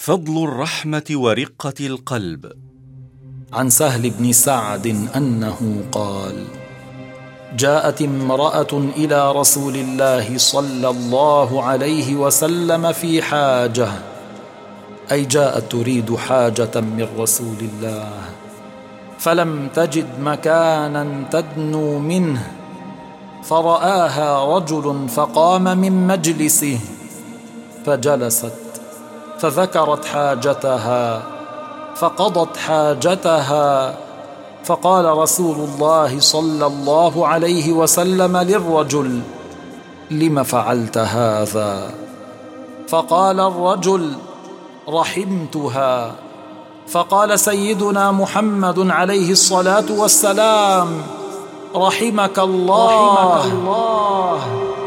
فضل الرحمة ورقة القلب. عن سهل بن سعد أنه قال: جاءت امرأة إلى رسول الله صلى الله عليه وسلم في حاجة، أي جاءت تريد حاجة من رسول الله، فلم تجد مكانا تدنو منه، فرآها رجل فقام من مجلسه فجلست، فذكرت حاجتها فقضت حاجتها، فقال رسول الله صلى الله عليه وسلم للرجل: لم فعلت هذا؟ فقال الرجل: رحمتها. فقال سيدنا محمد عليه الصلاة والسلام: رحمك الله, رحمك الله.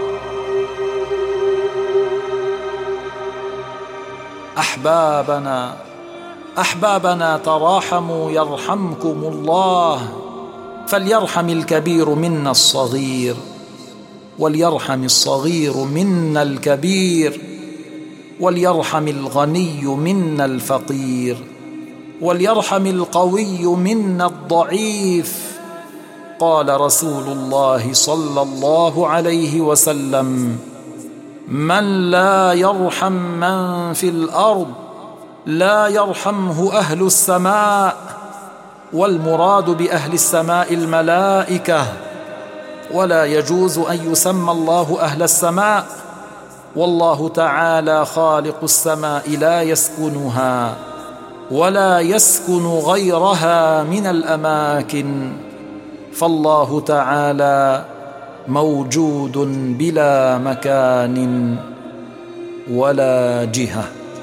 أحبابنا تراحموا يرحمكم الله، فليرحم الكبير منا الصغير، وليرحم الصغير منا الكبير، وليرحم الغني منا الفقير، وليرحم القوي منا الضعيف. قال رسول الله صلى الله عليه وسلم: من لا يرحم من في الأرض لا يرحمه أهل السماء. والمراد بأهل السماء الملائكة، ولا يجوز أن يسمى الله أهل السماء، والله تعالى خالق السماء لا يسكنها ولا يسكن غيرها من الأماكن، فالله تعالى موجود بلا مكان ولا جهة.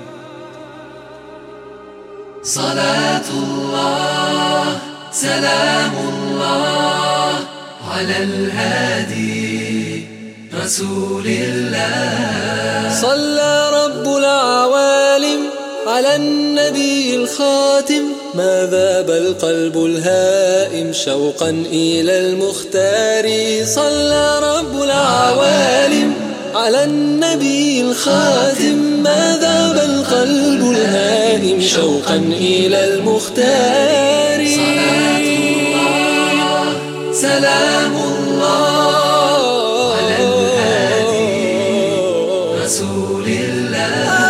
صلاة الله سلام الله على الهادي رسول الله. صلى رب العوالم على النبي الخاتم، ما ذاب القلب الهائم شوقا إلى المختار. صلى رب العوالم على النبي الخاتم، ما ذاب القلب الهائم شوقا إلى المختار. صلاة الله سلام الله على الهادي رسول الله.